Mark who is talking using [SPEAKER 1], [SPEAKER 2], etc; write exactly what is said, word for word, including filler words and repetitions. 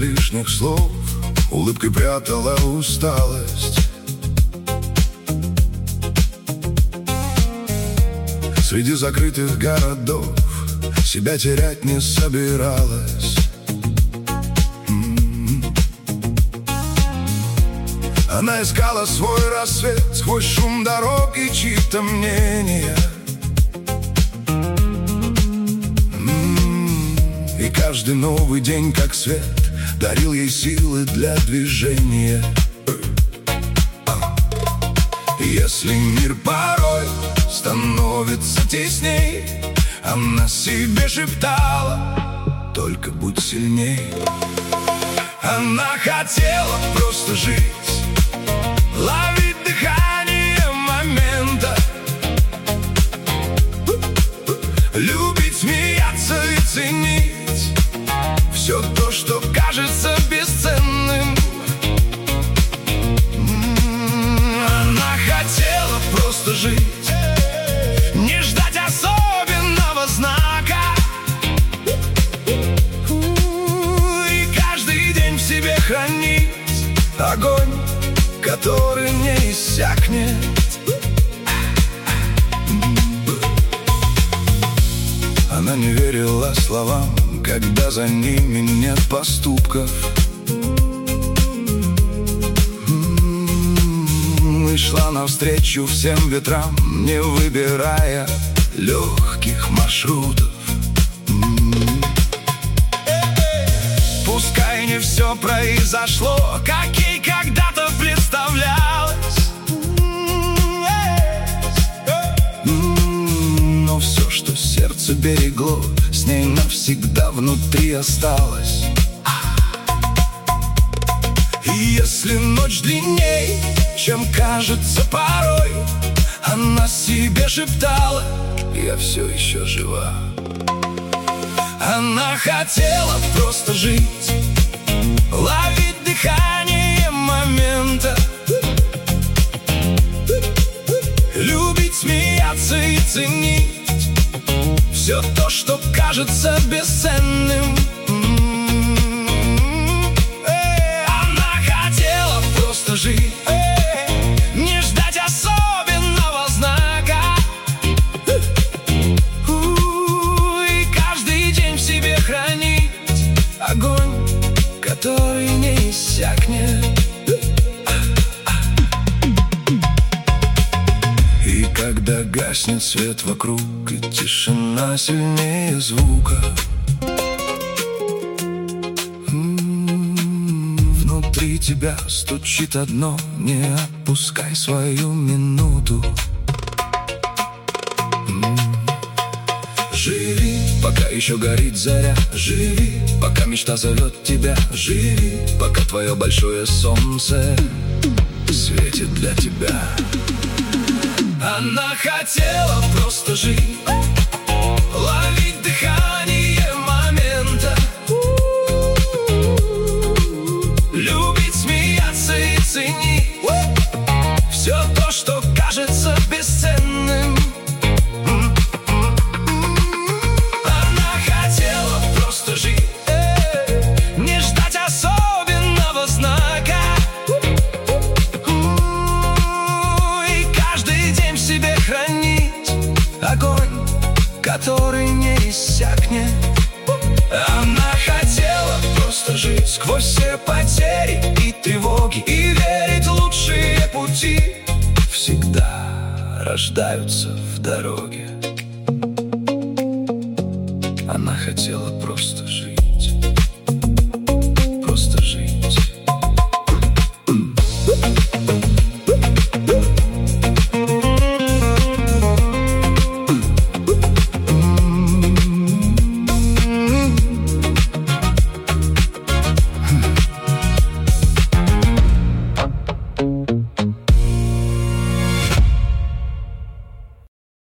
[SPEAKER 1] лишних слов, улыбкой прятала усталость. Среди закрытых городов себя терять не собиралась. Она искала свой рассвет сквозь шум дорог и чьи-то мнения. И каждый новый день, как свет, дарил ей силы для движения. Если мир порой становится тесней, она себе шептала: только будь сильней. Она хотела просто жить, ловить дыхание момента, любить, смеяться и ценить все то, что кажется бесценным. Она хотела просто жить, не ждать особенного знака, и каждый день в себе хранить огонь, который не иссякнет. Она не верила словам, когда за ними нет поступков. И шла навстречу всем ветрам, не выбирая легких маршрутов. Пускай не все произошло, как ей когда-то представлялось, но все, что сердце берегло, с ней навсегда внутри осталось. И если ночь длинней, чем кажется порой, она себе шептала: я все еще жива. Она хотела просто жить, ловить дыхание момента, любить, смеяться и ценить все то, что кажется бесценным. Она хотела просто жить, не ждать особенного знака, и каждый день в себе хранить огонь, который не иссякнет. И когда гаснет свет вокруг, и тишина сильнее звука, внутри тебя стучит одно: не отпускай свою минуту. Живи, пока еще горит заря, живи, пока мечта зовет тебя, живи, пока твое большое солнце светит для тебя. Она хотела просто жить, ловить дыхание момента, любить, смеяться и ценить все то, что кажется бесценным. Она хотела просто жить, не ждать особенного знака, и каждый день в себе хранить огонь, который не иссякнет. Она хотела просто жить сквозь все потери и тревоги, и верить, лучшие пути всегда рождаются в дороге. Она хотела просто жить, просто жить.
[SPEAKER 2] Thank you.